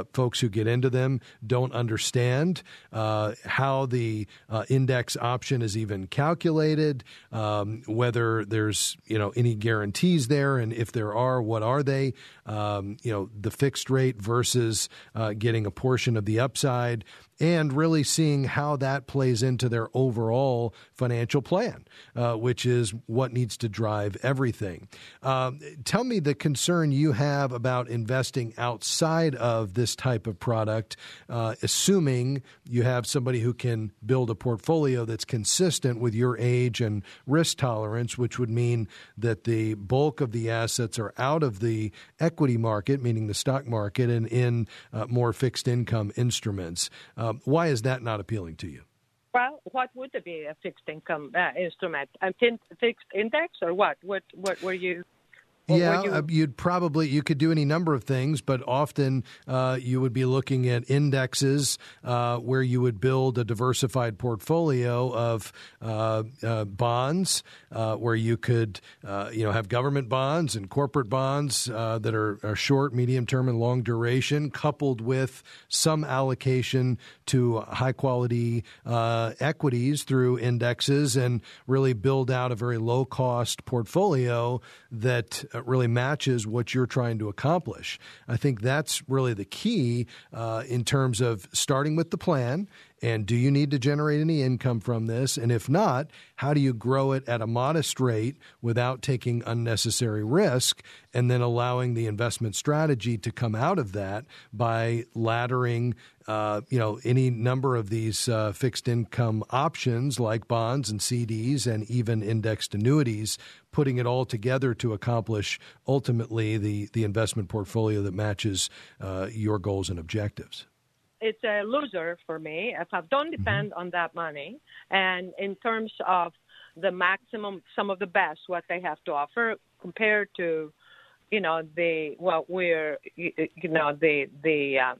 S2: folks who get into them don't understand uh, how the uh, index option is even calculated, um, whether there's you know any guarantees there, and if there are, what are they? Um, you know, the fixed rate versus uh, getting a portion of the upside, and really seeing how that plays into their overall financial plan, uh, which is what needs to drive everything. Um, tell me the concern you have about investing outside of this type of product, uh, assuming you have somebody who can build a portfolio that's consistent with your age and risk tolerance, which would mean that the bulk of the assets are out of the equity market, meaning the stock market, and in uh, more fixed income instruments. Um, why is that not appealing to you?
S3: Well, what would it be, a fixed income uh, instrument? A fin- fixed index or what? What What were you... What
S2: yeah,
S3: you...
S2: uh, you'd probably, you could do any number of things, but often uh, you would be looking at indexes uh, where you would build a diversified portfolio of uh, uh, bonds uh, where you could, uh, you know, have government bonds and corporate bonds uh, that are, are short, medium term, and long duration, coupled with some allocation to high quality uh, equities through indexes, and really build out a very low cost portfolio that really matches what you're trying to accomplish. I think that's really the key uh, in terms of starting with the plan. And do you need to generate any income from this? And if not, how do you grow it at a modest rate without taking unnecessary risk, and then allowing the investment strategy to come out of that by laddering uh, you know, any number of these uh, fixed income options like bonds and C Ds and even indexed annuities, putting it all together to accomplish ultimately the, the investment portfolio that matches uh, your goals and objectives?
S3: It's a loser for me if I don't depend mm-hmm. on that money. And in terms of the maximum, some of the best, what they have to offer compared to, you know, the, well, we're, you, you know, the, the, uh,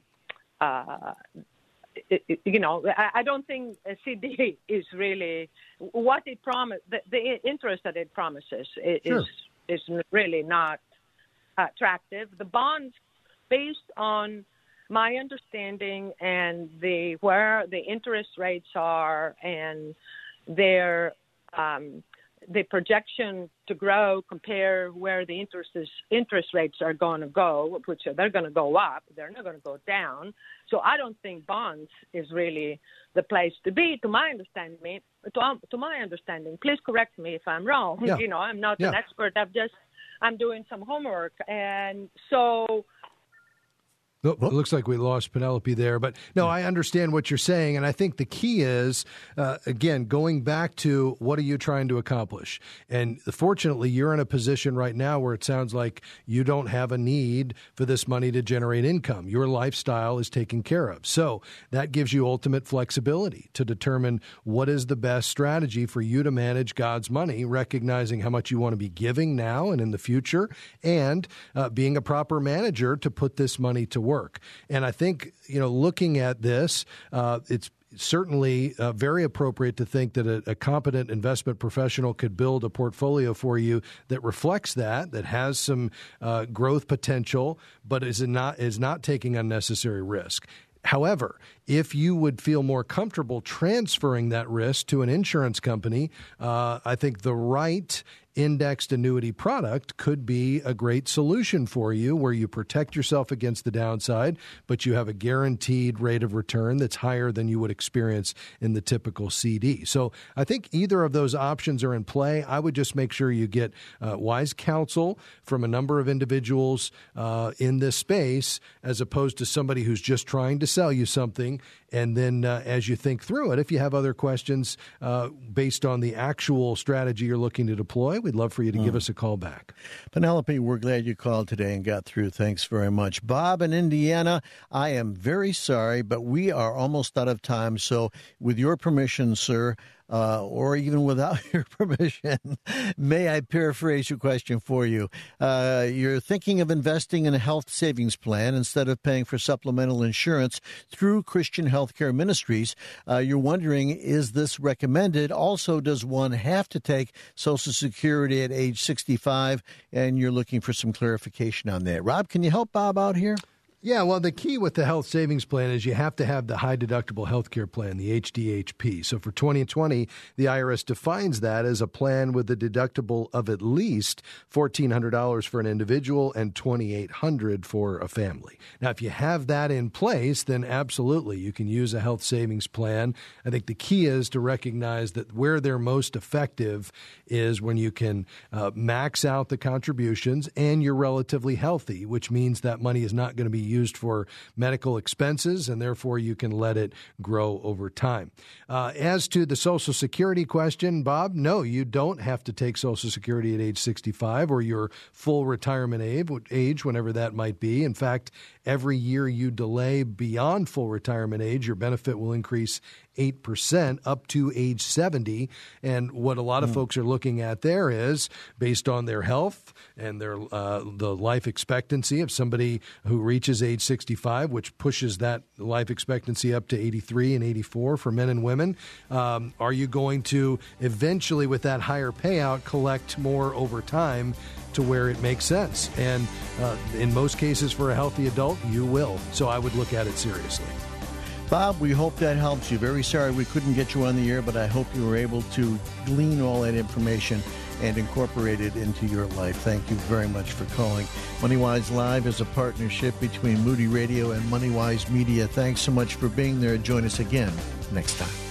S3: uh, you know, I, I don't think a C D is really what it promised. The, the interest that it promises is, sure. is, is really not attractive. The bonds, based on my understanding and the where the interest rates are and their um, the projection to grow compare where the interest is, interest rates are going to go, which are, they're going to go up, they're not going to go down. So I don't think bonds is really the place to be. To my understanding, to, to my understanding, please correct me if I'm wrong.
S2: Yeah.
S3: You know, I'm not
S2: yeah.
S3: an expert. I'm just I'm doing some homework, and so.
S2: Oh, it looks like we lost Penelope there. But no, I understand what you're saying. And I think the key is, uh, again, going back to what are you trying to accomplish? And fortunately, you're in a position right now where it sounds like you don't have a need for this money to generate income. Your lifestyle is taken care of. So that gives you ultimate flexibility to determine what is the best strategy for you to manage God's money, recognizing how much you want to be giving now and in the future, and uh, being a proper manager to put this money to work. And I think, you know, looking at this, uh, it's certainly uh, very appropriate to think that a, a competent investment professional could build a portfolio for you that reflects that, that has some uh, growth potential, but is not is not taking unnecessary risk. However, if you would feel more comfortable transferring that risk to an insurance company, uh, I think the right indexed annuity product could be a great solution for you, where you protect yourself against the downside, but you have a guaranteed rate of return that's higher than you would experience in the typical C D. So I think either of those options are in play. I would just make sure you get uh, wise counsel from a number of individuals uh, in this space, as opposed to somebody who's just trying to sell you something. And then uh, as you think through it, if you have other questions uh, based on the actual strategy you're looking to deploy, we'd love for you to mm. give us a call back.
S1: Penelope, we're glad you called today and got through. Thanks very much. Bob in Indiana, I am very sorry, but we are almost out of time. So with your permission, sir, Uh, or even without your permission, may I paraphrase your question for you? Uh, you're thinking of investing in a health savings plan instead of paying for supplemental insurance through Christian Healthcare Ministries. Uh, you're wondering, is this recommended? Also, does one have to take Social Security at age sixty-five? And you're looking for some clarification on that. Rob, can you help Bob out here?
S2: Yeah, well, the key with the health savings plan is you have to have the high deductible health care plan, the H D H P. So for twenty twenty, the I R S defines that as a plan with a deductible of at least fourteen hundred dollars for an individual and twenty-eight hundred dollars for a family. Now, if you have that in place, then absolutely you can use a health savings plan. I think the key is to recognize that where they're most effective is when you can uh, max out the contributions and you're relatively healthy, which means that money is not going to be used for medical expenses, and therefore you can let it grow over time. Uh, as to the Social Security question, Bob, no, you don't have to take Social Security at age sixty-five or your full retirement age, whenever that might be. In fact, every year you delay beyond full retirement age, your benefit will increase eight percent up to age seventy. And what a lot of mm. folks are looking at there is, based on their health and their uh, the life expectancy of somebody who reaches age sixty-five, which pushes that life expectancy up to eighty-three and eighty-four for men and women. Um, are you going to eventually, with that higher payout, collect more over time to where it makes sense? And uh, in most cases for a healthy adult, you will. So I would look at it seriously.
S1: Bob, we hope that helps you. Very sorry we couldn't get you on the air, but I hope you were able to glean all that information and incorporate it into your life. Thank you very much for calling. MoneyWise Live is a partnership between Moody Radio and MoneyWise Media. Thanks so much for being there. Join us again next time.